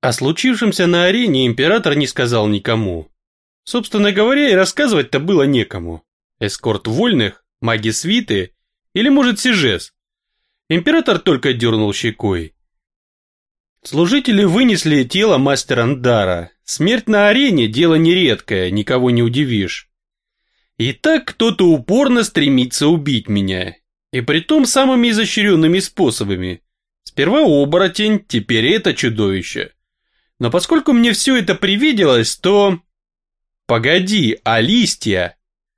О случившемся на арене император не сказал никому. Собственно говоря, и рассказывать-то было некому. Эскорт вольных, маги свиты или, может, Сижес. Император только дернул щекой. Служители вынесли тело мастера Ндара. Смерть на арене – дело нередкое, никого не удивишь. И так кто-то упорно стремится убить меня. И притом самыми изощренными способами. Сперва оборотень, теперь это чудовище. Но поскольку мне все это привиделось, то... Погоди, а листья?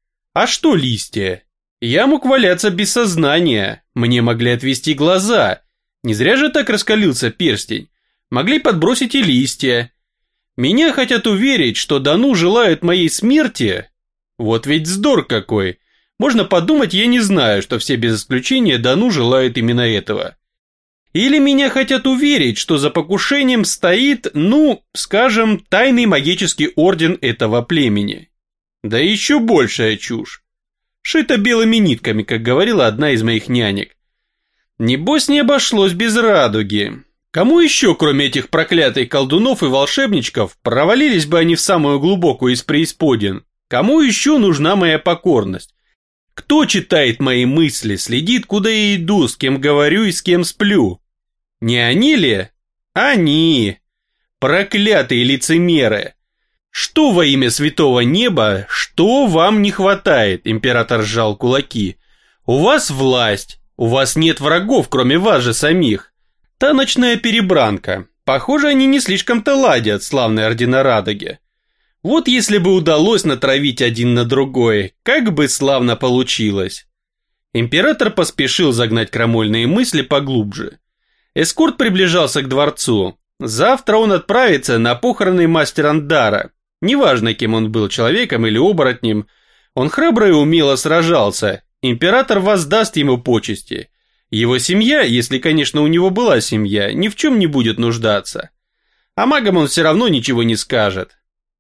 А что листья? Я мог валяться без сознания, мне могли отвести глаза. Не зря же так раскалился перстень. Могли подбросить и листья. Меня хотят уверить, что Дану желают моей смерти. Вот ведь вздор какой. Можно подумать, я не знаю, что все без исключения Дану желают именно этого. Или меня хотят уверить, что за покушением стоит, скажем, тайный магический орден этого племени. Да еще большая чушь. Шито белыми нитками, как говорила одна из моих нянек. Небось не обошлось без радуги. Кому еще, кроме этих проклятых колдунов и волшебничков, провалились бы они в самую глубокую из преисподин? Кому еще нужна моя покорность? Кто читает мои мысли, следит, куда я иду, с кем говорю и с кем сплю? Не они ли? Они! Проклятые лицемеры! Что во имя святого неба, что вам не хватает? Император сжал кулаки. У вас власть, у вас нет врагов, кроме вас же самих. Та ночная перебранка. Похоже, они не слишком-то ладят, славные ордена Радуги. Вот если бы удалось натравить один на другой, как бы славно получилось. Император поспешил загнать крамольные мысли поглубже. Эскорт приближался к дворцу. Завтра он отправится на похороны мастера Ндара. Неважно, кем он был, человеком или оборотнем. Он храбро и умело сражался. Император воздаст ему почести. Его семья, если, конечно, у него была семья, ни в чем не будет нуждаться. А магам он все равно ничего не скажет.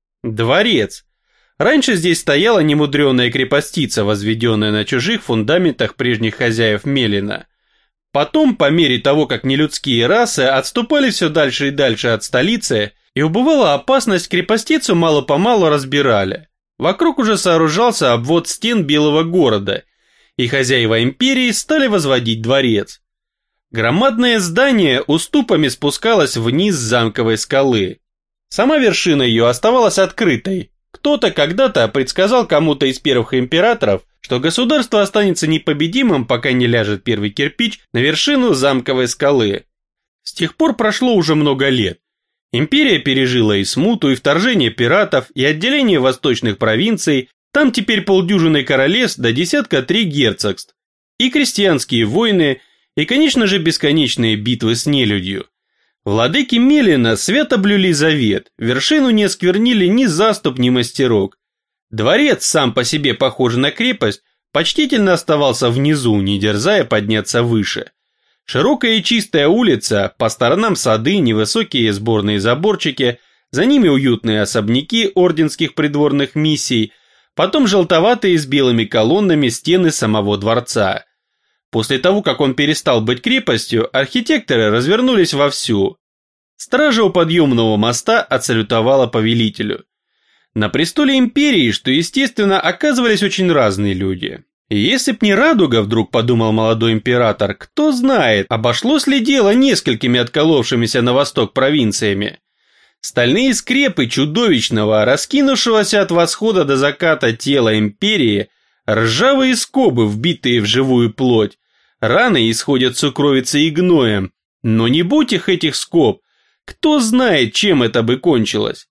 Дворец. Раньше здесь стояла немудреная крепостица, возведенная на чужих фундаментах прежних хозяев Мелина. Потом, по мере того, как нелюдские расы отступали все дальше и дальше от столицы, и убывала опасность, крепостицу мало-помалу разбирали. Вокруг уже сооружался обвод стен Белого города, и хозяева империи стали возводить дворец. Громадное здание уступами спускалось вниз с замковой скалы. Сама вершина ее оставалась открытой. Кто-то когда-то предсказал кому-то из первых императоров, что государство останется непобедимым, пока не ляжет первый кирпич на вершину замковой скалы. С тех пор прошло уже много лет. Империя пережила и смуту, и вторжение пиратов, и отделение восточных провинций, там теперь полдюжины королевств до десятка 3 герцогств, и крестьянские войны, и, конечно же, бесконечные битвы с нелюдью. Владыки Мелина свято блюли завет, вершину не осквернили ни заступ, ни мастерок. Дворец, сам по себе похожий на крепость, почтительно оставался внизу, не дерзая подняться выше. Широкая и чистая улица, по сторонам сады, невысокие сборные заборчики, за ними уютные особняки орденских придворных миссий, потом желтоватые с белыми колоннами стены самого дворца. После того, как он перестал быть крепостью, архитекторы развернулись вовсю. Стража у подъемного моста отсалютовала повелителю. На престоле империи, что естественно, оказывались очень разные люди. И если б не радуга, вдруг подумал молодой император, кто знает, обошлось ли дело несколькими отколовшимися на восток провинциями. Стальные скрепы чудовищного, раскинувшегося от восхода до заката тела империи, ржавые скобы, вбитые в живую плоть, раны исходят сукровицей и гноем, но не будь их этих скоб, кто знает, чем это бы кончилось.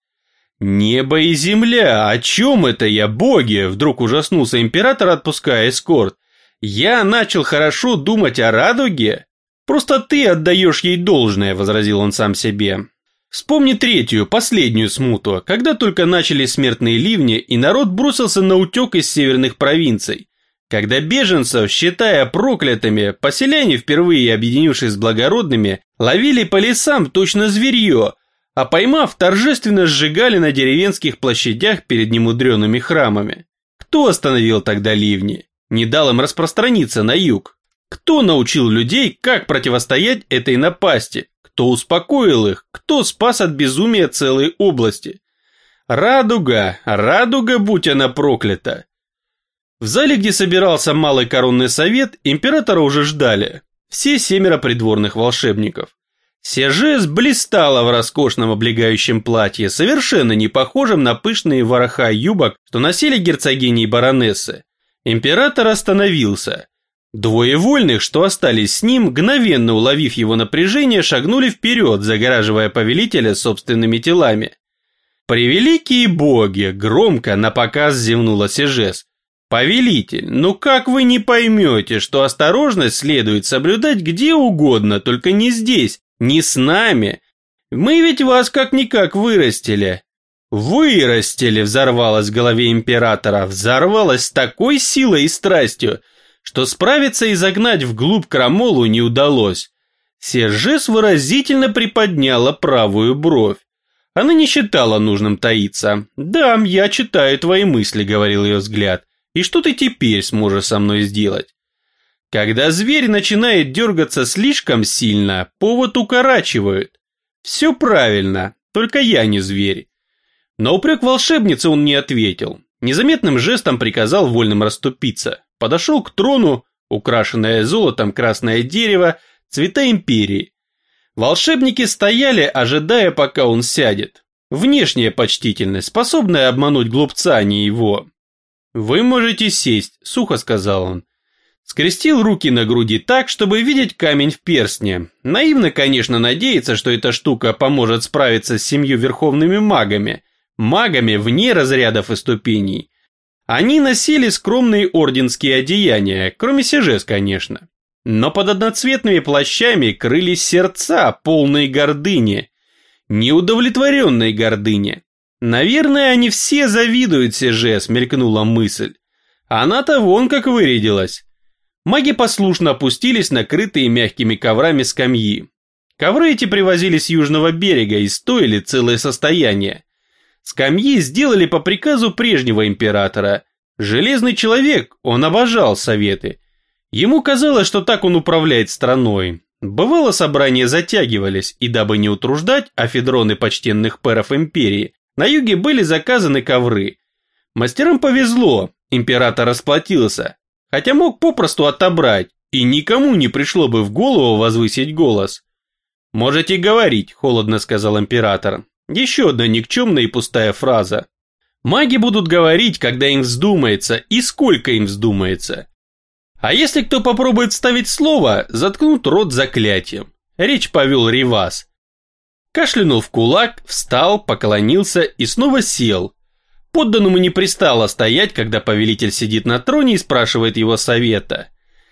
Небо и земля, о чем это я, боги? Вдруг ужаснулся император, отпуская эскорт. Я начал хорошо думать о радуге? Просто ты отдаешь ей должное, возразил он сам себе. Вспомни третью, последнюю смуту, когда только начались смертные ливни и народ бросился на утек из северных провинций. Когда беженцев, считая проклятыми, поселяне, впервые объединившись с благородными, ловили по лесам точно зверье, а поймав, торжественно сжигали на деревенских площадях перед немудреными храмами. Кто остановил тогда ливни? Не дал им распространиться на юг? Кто научил людей, как противостоять этой напасти? кто успокоил их, кто спас от безумия целой области. Радуга, радуга, будь она проклята. В зале, где собирался Малый Коронный Совет, императора уже ждали. Все 7 придворных волшебников. Сержес блистала в роскошном облегающем платье, совершенно не похожем на пышные вороха юбок, что носили герцогини и баронессы. Император остановился. 2 вольных, что остались с ним, мгновенно уловив его напряжение, шагнули вперед, загораживая повелителя собственными телами. «Превеликие боги!» – громко напоказ зевнула Сержес. «Повелитель, ну как вы не поймете, что осторожность следует соблюдать где угодно, только не здесь, не с нами? Мы ведь вас как-никак вырастили». «Вырастили!» – взорвалась в голове императора, взорвалась с такой силой и страстью, что справиться и загнать вглубь крамолу не удалось. Сержес выразительно приподняла правую бровь. Она не считала нужным таиться. «Да, я читаю твои мысли», — говорил ее взгляд. «И что ты теперь сможешь со мной сделать?» Когда зверь начинает дергаться слишком сильно, повод укорачивают. Все правильно, только я не зверь. На упрек волшебницы он не ответил. Незаметным жестом приказал вольным расступиться. Подошел к трону, украшенное золотом красное дерево, цвета империи. Волшебники стояли, ожидая, пока он сядет. Внешняя почтительность, способная обмануть глупца, а не его. «Вы можете сесть», — сухо сказал он. Скрестил руки на груди так, чтобы видеть камень в перстне. Наивно, конечно, надеяться, что эта штука поможет справиться с 7 верховными магами. Магами вне разрядов и ступеней. Они носили скромные орденские одеяния, кроме Сержес, конечно. Но под одноцветными плащами крылись сердца, полные гордыни, неудовлетворенной гордыни. Наверное, они все завидуют Сержес, мелькнула мысль. Она-то вон как вырядилась. Маги послушно опустились на крытые мягкими коврами скамьи. Ковры эти привозили с южного берега и стоили целое состояние. Скамьи сделали по приказу прежнего императора. Железный человек, он обожал советы. Ему казалось, что так он управляет страной. Бывало, собрания затягивались, и дабы не утруждать афедроны почтенных пэров империи, на юге были заказаны ковры. Мастерам повезло, император расплатился, хотя мог попросту отобрать, и никому не пришло бы в голову возвысить голос. «Можете говорить», — холодно сказал император. Еще одна никчемная и пустая фраза. Маги будут говорить, когда им вздумается, и сколько им вздумается. А если кто попробует вставить слово, заткнут рот заклятием. Речь повел Ривас. Кашлянул в кулак, встал, поклонился и снова сел. Подданному не пристало стоять, когда повелитель сидит на троне и спрашивает его совета.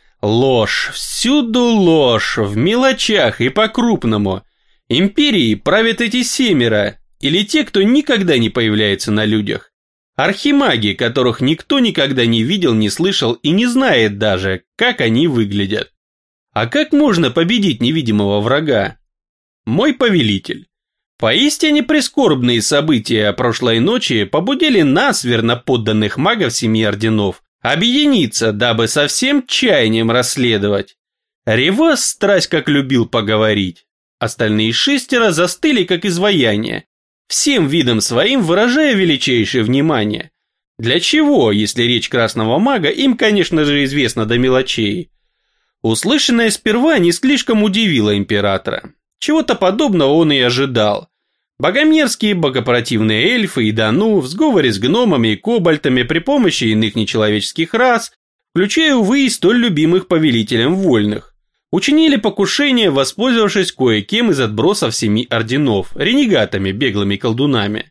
Ложь, всюду ложь, в мелочах и по-крупному. Империей правят эти 7, или те, кто никогда не появляется на людях. Архимаги, которых никто никогда не видел, не слышал и не знает даже, как они выглядят. А как можно победить невидимого врага? Мой повелитель, поистине прискорбные события прошлой ночи побудили нас, верноподданных магов 7 орденов, объединиться, дабы со всем чаянием расследовать. Ривас страсть как любил поговорить. Остальные 6 застыли как изваяние, всем видом своим выражая величайшее внимание. Для чего, если речь красного мага, им, конечно же, известно до мелочей. Услышанное сперва не слишком удивило императора. Чего-то подобного он и ожидал. Богомерзкие богопротивные эльфы и Дану в сговоре с гномами и кобальтами при помощи иных нечеловеческих рас, включая, увы, и столь любимых повелителем вольных, учинили покушение, воспользовавшись кое-кем из отбросов 7 орденов, ренегатами, беглыми колдунами.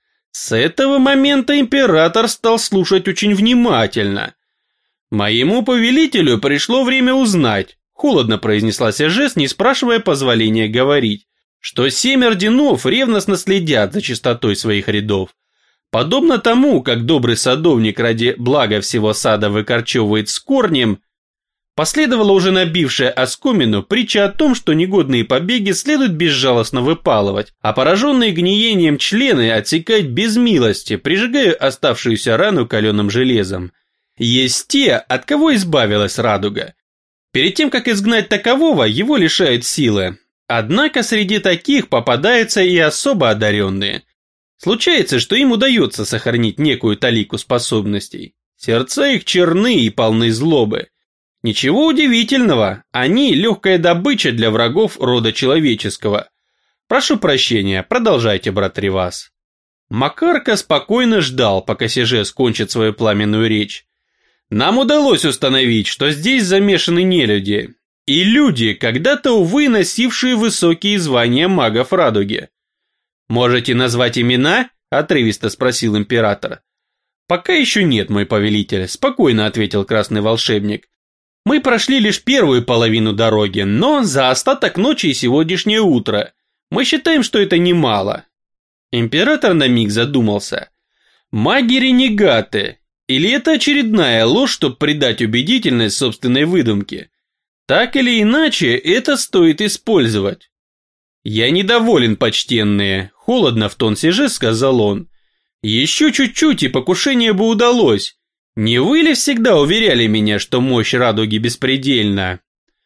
С этого момента император стал слушать очень внимательно. «Моему повелителю пришло время узнать», — холодно произнесла Сержес, не спрашивая позволения говорить, что 7 орденов ревностно следят за чистотой своих рядов. Подобно тому, как добрый садовник ради блага всего сада выкорчевывает с корнем, последовала уже набившая оскомину притча о том, что негодные побеги следует безжалостно выпалывать, а пораженные гниением члены отсекать без милости, прижигая оставшуюся рану каленым железом. Есть те, от кого избавилась радуга. Перед тем, как изгнать такового, его лишают силы. Однако среди таких попадаются и особо одаренные. Случается, что им удается сохранить некую талику способностей. Сердца их черны и полны злобы. Ничего удивительного, они легкая добыча для врагов рода человеческого. Прошу прощения, продолжайте, брат Ривас. Макарка спокойно ждал, пока Сижес кончит свою пламенную речь. Нам удалось установить, что здесь замешаны нелюди. И люди, когда-то, увы, носившие высокие звания магов радуги. «Можете назвать имена?» – отрывисто спросил император. «Пока еще нет, мой повелитель», – спокойно ответил красный волшебник. «Мы прошли лишь первую половину дороги, но за остаток ночи и сегодняшнее утро. Мы считаем, что это немало». Император на миг задумался. «Маги-ренегаты? Или это очередная ложь, чтобы придать убедительность собственной выдумке? Так или иначе, это стоит использовать». «Я недоволен, почтенные», – холодно в тон Сижес сказал он. «Еще чуть-чуть, и покушение бы удалось. Не вы ли всегда уверяли меня, что мощь радуги беспредельна?»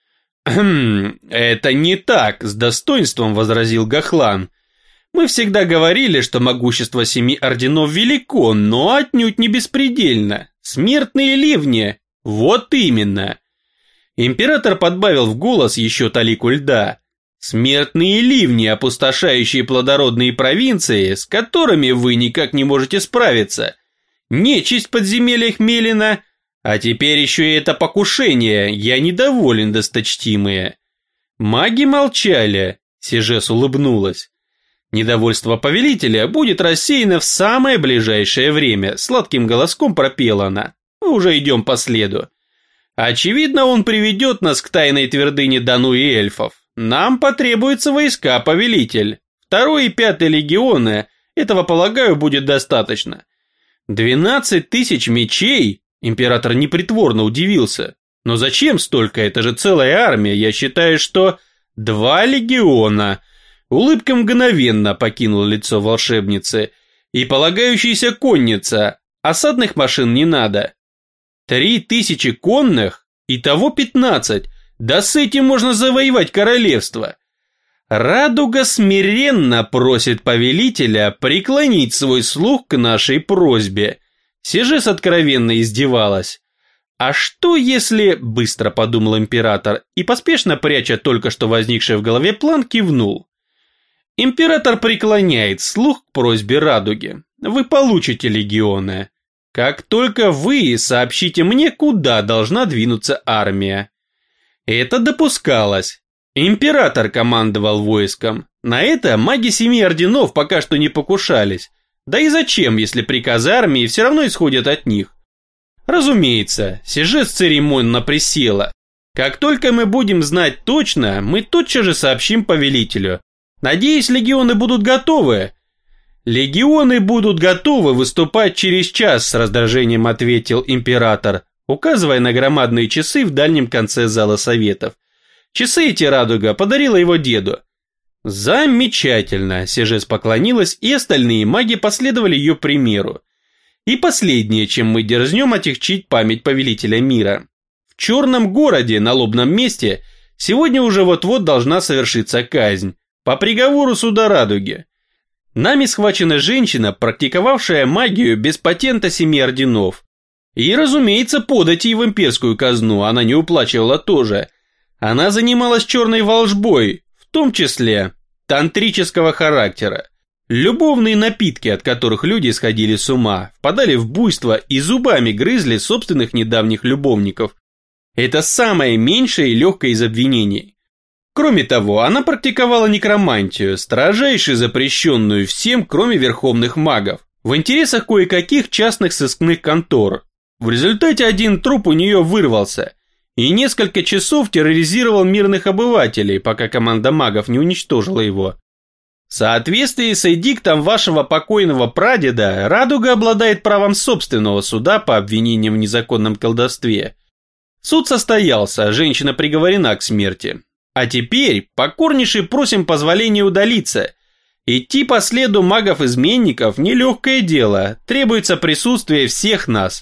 «Это не так», – с достоинством возразил Гохлан. «Мы всегда говорили, что могущество 7 орденов велико, но отнюдь не беспредельно. Смертные ливни. Вот именно». Император подбавил в голос еще талику льда. «Смертные ливни, опустошающие плодородные провинции, с которыми вы никак не можете справиться. Нечисть в подземельях Мелина, а теперь еще и это покушение. Я недоволен, досточтимые». Маги молчали. Сижес улыбнулась. «Недовольство повелителя будет рассеяно в самое ближайшее время», сладким голоском пропела она. «Мы уже идем по следу. Очевидно, он приведет нас к тайной твердыне Дану и эльфов. Нам потребуются войска, повелитель. 2-й и 5-й легионы, этого, полагаю, будет достаточно. 12 000 мечей?» Император непритворно удивился. «Но зачем столько? Это же целая армия. Я считаю, что 2 легиона». Улыбка мгновенно покинула лицо волшебницы. «И полагающаяся конница. Осадных машин не надо. 3000 конных? Итого 15. Да с этим можно завоевать королевство». Радуга смиренно просит повелителя преклонить свой слух к нашей просьбе. Сижес откровенно издевалась. «А что если...» – быстро подумал император и, поспешно пряча только что возникший в голове план, кивнул. «Император преклоняет слух к просьбе Радуги. Вы получите легионы. Как только вы сообщите мне, куда должна двинуться армия». Это допускалось. Император командовал войском. На это маги 7 орденов пока что не покушались. Да и зачем, если приказы армии все равно исходят от них? Разумеется, Сижес церемонно присела. Как только мы будем знать точно, мы тотчас же сообщим повелителю. Надеюсь, легионы будут готовы. Легионы будут готовы выступать через час, с раздражением ответил император, указывая на громадные часы в дальнем конце зала советов. Часы эти Радуга подарила его деду. Замечательно, Сижес поклонилась, и остальные маги последовали ее примеру. И последнее, чем мы дерзнем отягчить память повелителя мира. В черном городе, на лобном месте, сегодня уже вот-вот должна совершиться казнь, по приговору суда Радуги. Нами схвачена женщина, практиковавшая магию без патента 7 орденов. И, разумеется, податей в имперскую казну она не уплачивала тоже. Она занималась черной волжбой, в том числе тантрического характера. Любовные напитки, от которых люди сходили с ума, впадали в буйство и зубами грызли собственных недавних любовников. Это самое меньшее и легкое из обвинений. Кроме того, она практиковала некромантию, строжайше запрещенную всем, кроме верховных магов, в интересах кое-каких частных сыскных контор. В результате один труп у нее вырвался и несколько часов терроризировал мирных обывателей, пока команда магов не уничтожила его. В соответствии с эдиктом вашего покойного прадеда, Радуга обладает правом собственного суда по обвинениям в незаконном колдовстве. Суд состоялся, женщина приговорена к смерти. А теперь покорнейше просим позволения удалиться. Идти по следу магов-изменников – нелегкое дело, требуется присутствие всех нас.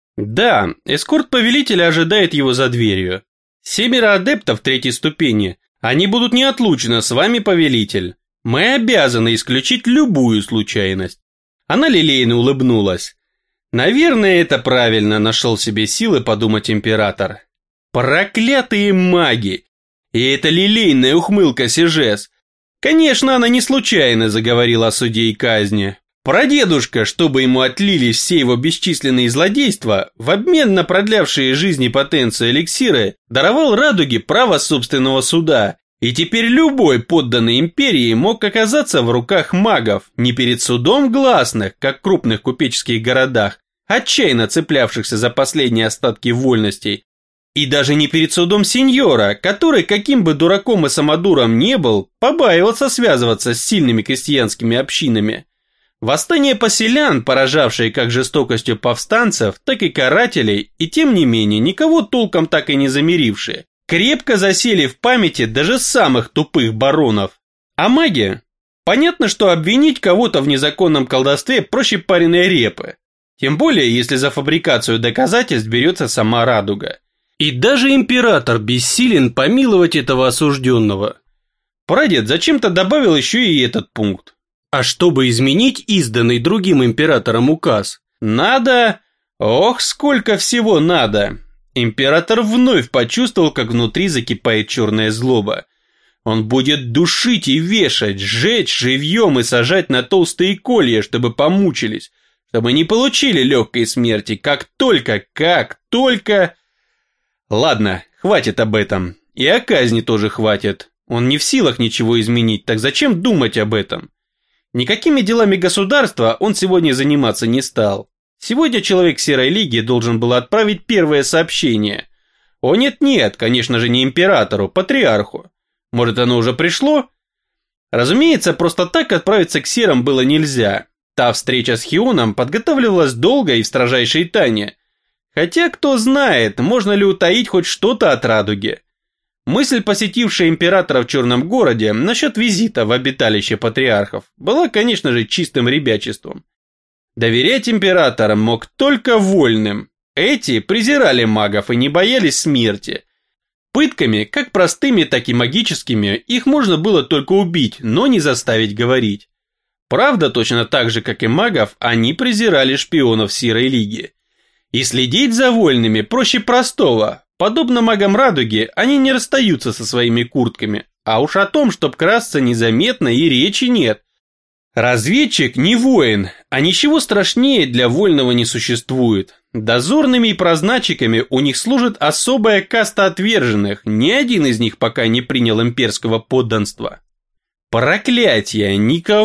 Да, эскорт повелителя ожидает его за дверью. 7 адептов 3-й ступени Они будут неотлучно с вами, повелитель. Мы обязаны исключить любую случайность. Она лилейно улыбнулась. Наверное, это правильно, нашел себе силы подумать император. Проклятые маги! И эта лилейная ухмылка Сижес. Конечно, она не случайно заговорила о суде и казни. Прадедушка, чтобы ему отлили все его бесчисленные злодейства, в обмен на продлявшие жизни потенцию эликсиры, даровал радуге право собственного суда. И теперь любой подданный империи мог оказаться в руках магов, не перед судом гласных, как в крупных купеческих городах, отчаянно цеплявшихся за последние остатки вольностей, и даже не перед судом сеньора, который, каким бы дураком и самодуром не был, побаивался связываться с сильными крестьянскими общинами. Восстание поселян, поражавшие как жестокостью повстанцев, так и карателей, и тем не менее никого толком так и не замирившие, крепко засели в памяти даже самых тупых баронов. А маги? Понятно, что обвинить кого-то в незаконном колдовстве проще пареной репы. Тем более, если за фабрикацию доказательств берется сама радуга. И даже император бессилен помиловать этого осужденного. Прадед зачем-то добавил еще и этот пункт. А чтобы изменить изданный другим императором указ, надо... Ох, сколько всего надо! Император вновь почувствовал, как внутри закипает черная злоба. Он будет душить и вешать, сжечь живьем и сажать на толстые колья, чтобы помучились, чтобы не получили легкой смерти, как только... Ладно, хватит об этом. И о казни тоже хватит. Он не в силах ничего изменить, так зачем думать об этом? Никакими делами государства он сегодня заниматься не стал. Сегодня человек Серой Лиги должен был отправить первое сообщение. О нет-нет, конечно же не императору, патриарху. Может, оно уже пришло? Разумеется, просто так отправиться к Серым было нельзя. Та встреча с Хионом подготавливалась долго и в строжайшей тайне. Хотя, кто знает, можно ли утаить хоть что-то от радуги. Мысль, посетившая императора в Черном городе насчет визита в обиталище патриархов, была, конечно же, чистым ребячеством. Доверять императорам мог только вольным. Эти презирали магов и не боялись смерти. Пытками, как простыми, так и магическими, их можно было только убить, но не заставить говорить. Правда, точно так же, как и магов, они презирали шпионов Серой Лиги. И следить за вольными проще простого. Подобно магам радуги, они не расстаются со своими куртками, а уж о том, чтоб красться незаметно, и речи нет. Разведчик не воин, а ничего страшнее для вольного не существует. Дозорными и прозначиками у них служит особая каста отверженных, ни один из них пока не принял имперского подданства. Проклятие,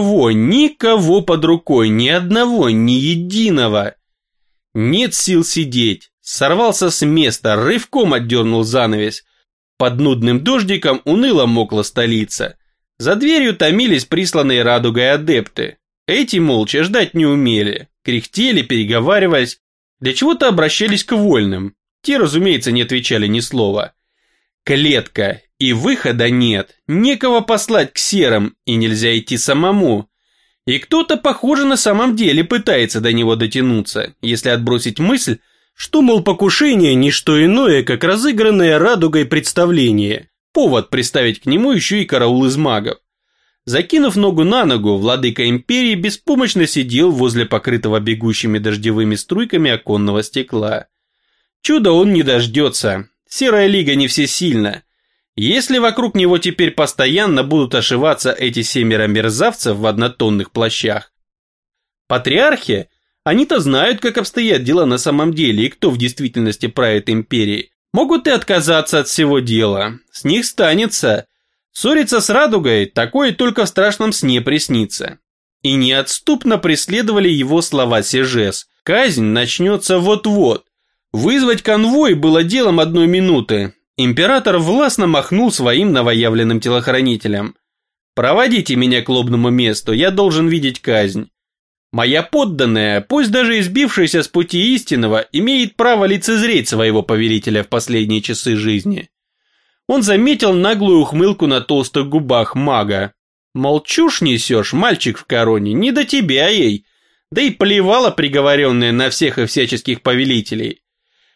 никого под рукой, ни одного, ни единого. Нет сил сидеть. Сорвался с места, рывком отдернул занавес. Под нудным дождиком уныло мокла столица. За дверью томились присланные радугой адепты. Эти молча ждать не умели. Кряхтели, переговариваясь. Для чего-то обращались к вольным. Те, разумеется, не отвечали ни слова. Клетка. И выхода нет. Некого послать к серым, и нельзя идти самому. И кто-то, похоже, на самом деле пытается до него дотянуться, если отбросить мысль, что, мол, покушение – не что иное, как разыгранное радугой представление. Повод приставить к нему еще и караул из магов. Закинув ногу на ногу, владыка империи беспомощно сидел возле покрытого бегущими дождевыми струйками оконного стекла. Чуда он не дождется. Серая Лига не всесильна. Если вокруг него теперь постоянно будут ошиваться эти 7 мерзавцев в однотонных плащах. Патриархи, они-то знают, как обстоят дела на самом деле и кто в действительности правит империей. Могут и отказаться от всего дела. С них станется. Ссориться с радугой, такое только в страшном сне приснится. И неотступно преследовали его слова Сижес. Казнь начнется вот-вот. Вызвать конвой было делом 1 минуты. Император властно махнул своим новоявленным телохранителям. «Проводите меня к лобному месту, я должен видеть казнь. Моя подданная, пусть даже избившаяся с пути истинного, имеет право лицезреть своего повелителя в последние часы жизни». Он заметил наглую ухмылку на толстых губах мага. Мол, чушь несешь, мальчик в короне, не до тебя ей. Да и плевала приговоренная на всех и всяческих повелителей.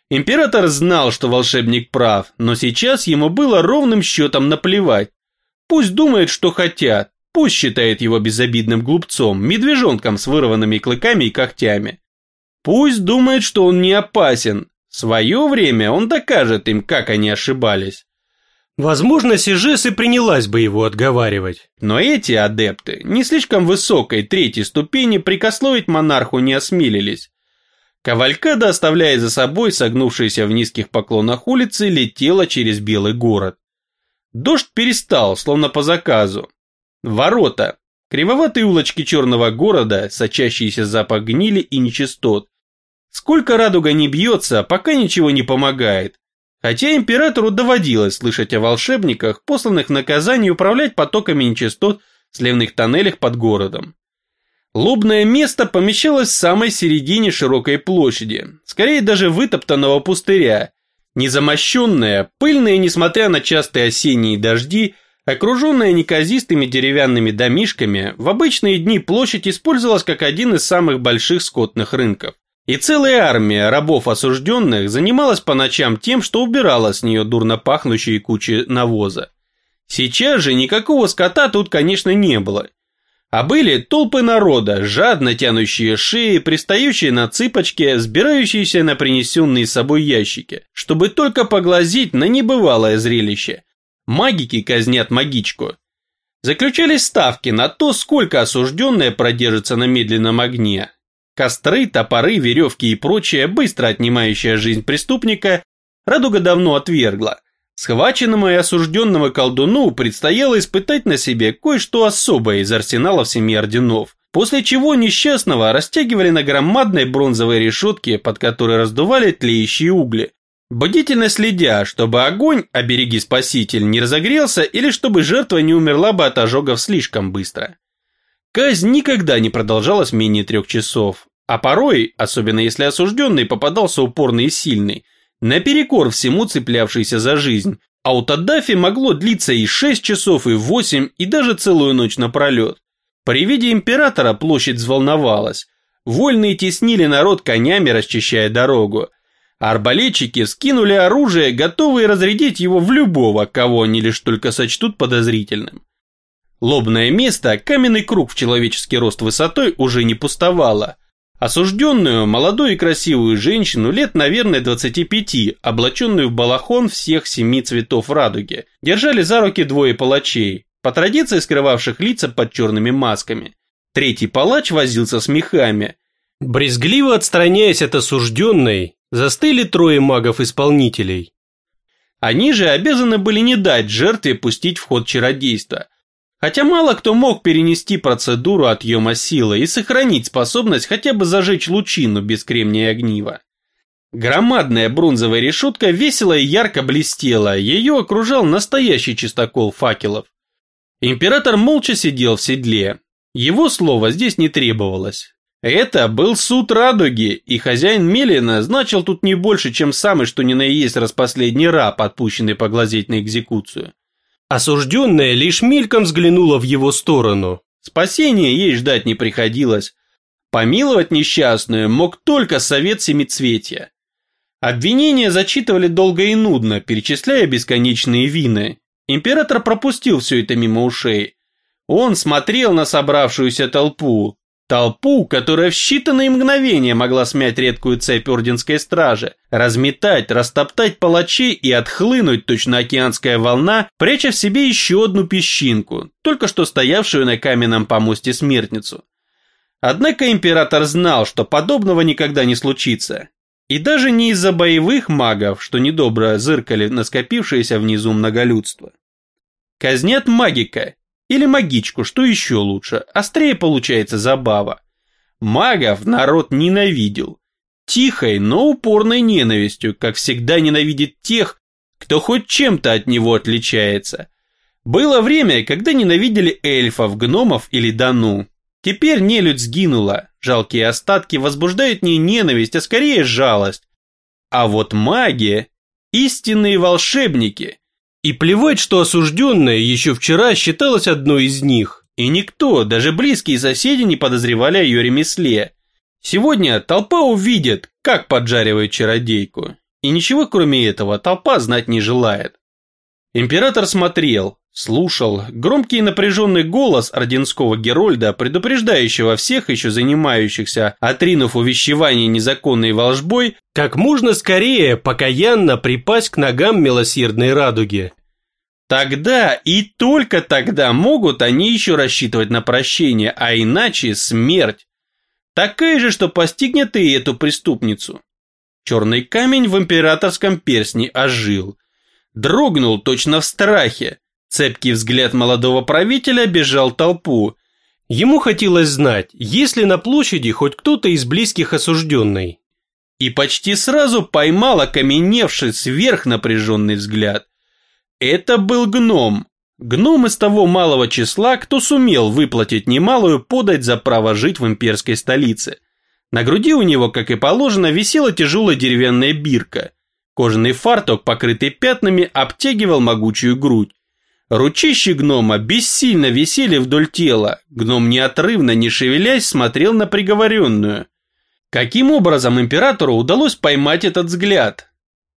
Император знал, что волшебник прав, но сейчас ему было ровным счетом наплевать. Пусть думает, что хотят, пусть считает его безобидным глупцом, медвежонком с вырванными клыками и когтями. Пусть думает, что он не опасен. В свое время он докажет им, как они ошибались. Возможно, Сижес и принялась бы его отговаривать. Но эти адепты не слишком высокой третьей ступени прикословить монарху не осмелились. Кавалькада, оставляя за собой согнувшиеся в низких поклонах улицы, летела через Белый город. Дождь перестал, словно по заказу. Ворота, кривоватые улочки черного города, сочащийся запах гнили и нечистот. Сколько радуга не бьется, пока ничего не помогает. Хотя императору доводилось слышать о волшебниках, посланных в наказание управлять потоками нечистот в сливных тоннелях под городом. Лобное место помещалось в самой середине широкой площади, скорее даже вытоптанного пустыря. Незамощенная, пыльная, несмотря на частые осенние дожди, окруженная неказистыми деревянными домишками, в обычные дни площадь использовалась как один из самых больших скотных рынков. И целая армия рабов-осужденных занималась по ночам тем, что убирала с нее дурно пахнущие кучи навоза. Сейчас же никакого скота тут, конечно, не было. А были толпы народа, жадно тянущие шеи, пристающие на цыпочки, сбирающиеся на принесенные с собой ящики, чтобы только поглазеть на небывалое зрелище. Магики казнят магичку. Заключались ставки на то, сколько осужденная продержится на медленном огне. Костры, топоры, веревки и прочее, быстро отнимающая жизнь преступника, радуга давно отвергла. Схваченному и осужденному колдуну предстояло испытать на себе кое-что особое из арсеналов 7 орденов, после чего несчастного растягивали на громадной бронзовой решетке, под которой раздували тлеющие угли, бдительно следя, чтобы огонь, обереги спаситель, не разогрелся или чтобы жертва не умерла бы от ожогов слишком быстро. Казнь никогда не продолжалась менее 3 часов, а порой, особенно если осужденный попадался упорный и сильный, наперекор всему цеплявшийся за жизнь, а у Таддафи могло длиться и 6 часов, и 8, и даже целую ночь напролет. При виде императора площадь взволновалась, вольные теснили народ конями, расчищая дорогу, а арбалетчики скинули оружие, готовые разрядить его в любого, кого они лишь только сочтут подозрительным. Лобное место, каменный круг в человеческий рост высотой, уже не пустовало. Осужденную, молодую и красивую женщину лет, наверное, 25, облаченную в балахон всех 7 цветов радуги, держали за руки 2 палачей, по традиции скрывавших лица под черными масками. 3-й палач возился с мехами. Брезгливо отстраняясь от осужденной, застыли 3 магов-исполнителей. Они же обязаны были не дать жертве пустить в ход чародейства. Хотя мало кто мог перенести процедуру отъема силы и сохранить способность хотя бы зажечь лучину без кремния и огнива. Громадная бронзовая решетка весело и ярко блестела, ее окружал настоящий чистокол факелов. Император молча сидел в седле, его слова здесь не требовалось. Это был суд радуги, и хозяин Мелина значил тут не больше, чем самый что ни на есть распоследний раб, отпущенный поглазеть на экзекуцию. Осужденная лишь мельком взглянула в его сторону. Спасения ей ждать не приходилось. Помиловать несчастную мог только совет семицветия. Обвинения зачитывали долго и нудно, перечисляя бесконечные вины. Император пропустил все это мимо ушей. Он смотрел на собравшуюся толпу. Толпу, которая в считанные мгновения могла смять редкую цепь орденской стражи, разметать, растоптать палачей и отхлынуть точно океанская волна, пряча в себе еще одну песчинку, только что стоявшую на каменном помосте смертницу. Однако император знал, что подобного никогда не случится. И даже не из-за боевых магов, что недобро зыркали на скопившееся внизу многолюдство. Казнят магика. Или магичку, что еще лучше, острее получается забава. Магов народ ненавидел. Тихой, но упорной ненавистью, как всегда ненавидит тех, кто хоть чем-то от него отличается. Было время, когда ненавидели эльфов, гномов или Дану. Теперь нелюдь сгинула, жалкие остатки возбуждают не ненависть, а скорее жалость. А вот маги – истинные волшебники. И плевать, что осужденная еще вчера считалась одной из них, и никто, даже близкие соседи, не подозревали о ее ремесле. Сегодня толпа увидит, как поджаривает чародейку. и ничего кроме этого толпа знать не желает. Император смотрел, слушал громкий и напряженный голос орденского герольда, предупреждающего всех еще занимающихся, отринув увещевание незаконной волжбой, как можно скорее покаянно припасть к ногам милосердной радуги. Тогда и только тогда могут они еще рассчитывать на прощение, а иначе смерть. Такая же, что постигнет и эту преступницу. Черный камень в императорском перстне ожил. Дрогнул точно в страхе. Цепкий взгляд молодого правителя обежал толпу. Ему хотелось знать, есть ли на площади хоть кто-то из близких осужденной. И почти сразу поймал окаменевший сверхнапряженный взгляд. Это был гном. Гном из того малого числа, кто сумел выплатить немалую подать за право жить в имперской столице. На груди у него, как и положено, висела тяжелая деревянная бирка. Кожаный фартук, покрытый пятнами, обтягивал могучую грудь. Ручищи гнома бессильно висели вдоль тела. Гном неотрывно, не шевелясь, смотрел на приговоренную. Каким образом императору удалось поймать этот взгляд?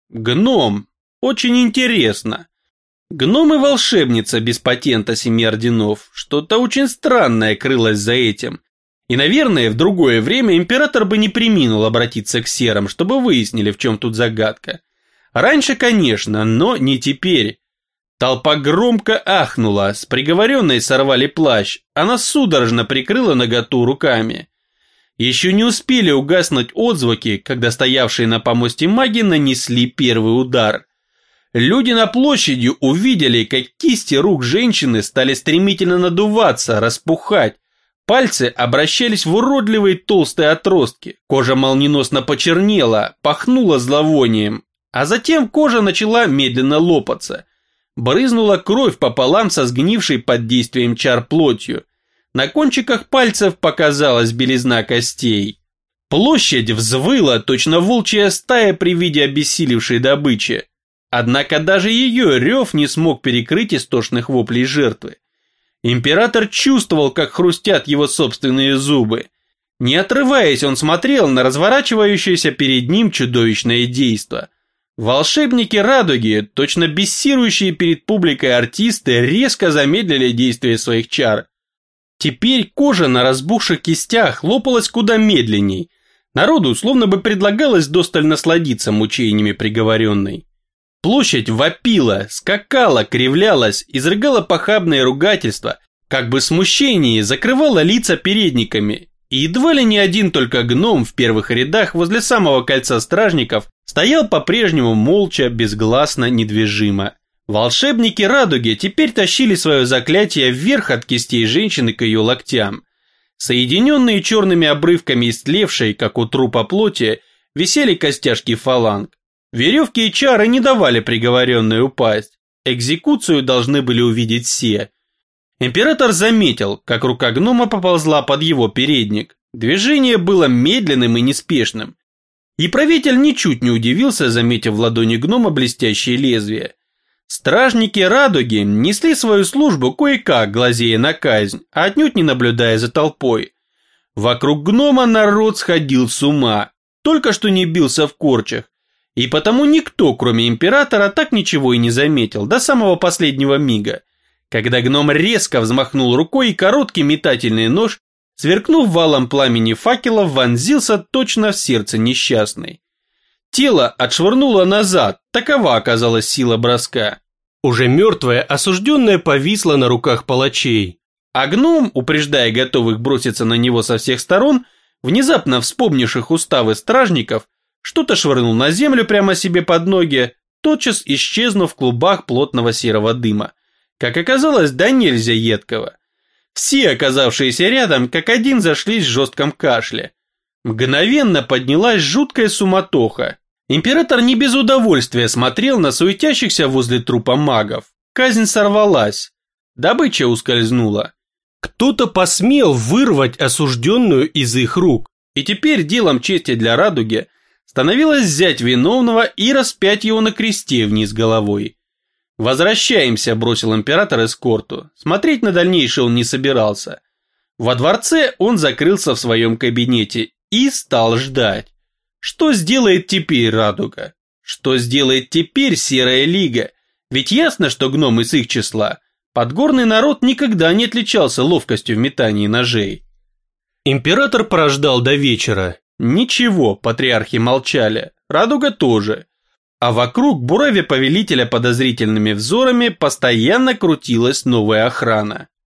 Гном. Очень интересно. Гном и волшебница без патента 7 орденов. Что-то очень странное крылось за этим. И, наверное, в другое время император бы не преминул обратиться к серым, чтобы выяснили, в чем тут загадка. Раньше, конечно, но не теперь. Толпа громко ахнула, с приговоренной сорвали плащ, она судорожно прикрыла наготу руками. Еще не успели угаснуть отзвуки, когда стоявшие на помосте маги нанесли первый удар. Люди на площади увидели, как кисти рук женщины стали стремительно надуваться, распухать. Пальцы обращались в уродливые толстые отростки, кожа молниеносно почернела, пахнула зловонием, а затем кожа начала медленно лопаться. Брызнула кровь пополам со сгнившей под действием чар плотью. На кончиках пальцев показалась белизна костей. Площадь взвыла, точно волчья стая при виде обессилевшей добычи. Однако даже ее рев не смог перекрыть истошных воплей жертвы. Император чувствовал, как хрустят его собственные зубы. Не отрываясь, он смотрел на разворачивающееся перед ним чудовищное действо. Волшебники радуги, точно бессирующие перед публикой артисты, резко замедлили действие своих чар. Теперь кожа на разбухших кистях лопалась куда медленней. Народу словно бы предлагалось досталь насладиться мучениями приговоренной. Площадь вопила, скакала, кривлялась, изрыгала похабные ругательства, как бы в смущении закрывала лица передниками. И едва ли не один только гном в первых рядах возле самого кольца стражников стоял по-прежнему молча, безгласно, недвижимо. Волшебники радуги теперь тащили свое заклятие вверх от кистей женщины к ее локтям. Соединенные черными обрывками истлевшей, как у трупа плоти, висели костяшки фаланг. Веревки и чары не давали приговоренной упасть. Экзекуцию должны были увидеть все. Император заметил, как рука гнома поползла под его передник. Движение было медленным и неспешным. И правитель ничуть не удивился, заметив в ладони гнома блестящее лезвие. Стражники радуги несли свою службу кое-как, глазея на казнь, а отнюдь не наблюдая за толпой. Вокруг гнома народ сходил с ума, только что не бился в корчах. И потому никто, кроме императора, так ничего и не заметил до самого последнего мига, когда гном резко взмахнул рукой и короткий метательный нож, сверкнув валом пламени факела, вонзился точно в сердце несчастной. Тело отшвырнуло назад, такова оказалась сила броска. Уже мертвая осужденная повисла на руках палачей. А гном, упреждая готовых броситься на него со всех сторон, внезапно вспомнивших уставы стражников, что-то швырнул на землю прямо себе под ноги, тотчас исчезнув в клубах плотного серого дыма. Как оказалось, да нельзя едкого. Все, оказавшиеся рядом, как один зашлись в жестком кашле. Мгновенно поднялась жуткая суматоха. Император не без удовольствия смотрел на суетящихся возле трупа магов. Казнь сорвалась. Добыча ускользнула. Кто-то посмел вырвать осужденную из их рук. И теперь делом чести для радуги становилось взять виновного и распять его на кресте вниз головой. «Возвращаемся», — бросил император эскорту. Смотреть на дальнейшее он не собирался. Во дворце он закрылся в своем кабинете и стал ждать. Что сделает теперь радуга? Что сделает теперь Серая Лига? Ведь ясно, что гномы с их числа. Подгорный народ никогда не отличался ловкостью в метании ножей. Император прождал до вечера. Ничего, патриархи молчали, Радуга тоже. А вокруг, буравя повелителя подозрительными взорами, постоянно крутилась новая охрана.